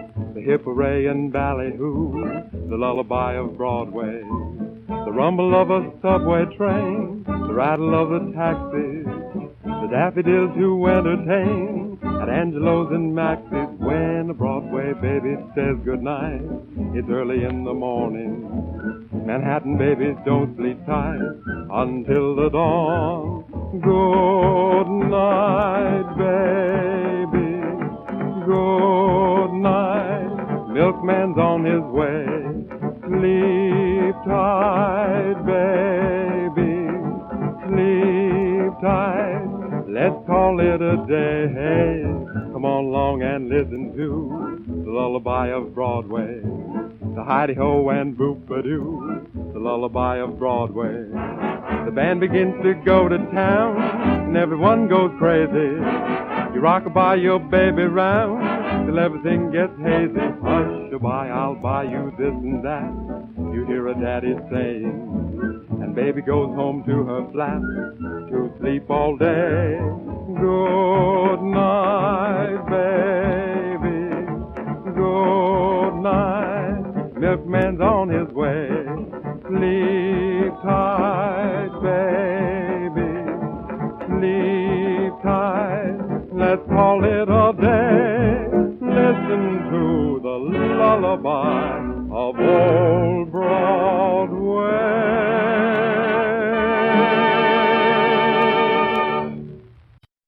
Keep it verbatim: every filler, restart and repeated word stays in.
the hip hooray and ballyhoo, the lullaby of Broadway, the rumble of a subway train, the rattle of the taxis, the daffodils who entertain at Angelo's and Max's. When a Broadway baby says goodnight, it's early in the morning. Manhattan babies don't sleep tight until the dawn. Good night, baby. Good night. Milkman's on his way. Sleep tight, baby. Sleep tight. Let's call it a day. Hey, come on along and listen to the lullaby of Broadway. The hidey-ho and boop-a-doo, the lullaby of Broadway. The band begins to go to town, and everyone goes crazy. You rock-a-bye your baby round, till everything gets hazy. Hush-a-bye, I'll buy you this and that, you hear a daddy saying. And baby goes home to her flat, to sleep all day. Good night, baby, good night. Milkman's on his way. Sleep tight, baby. Sleep tight. Let's call it a day. Listen to the lullaby of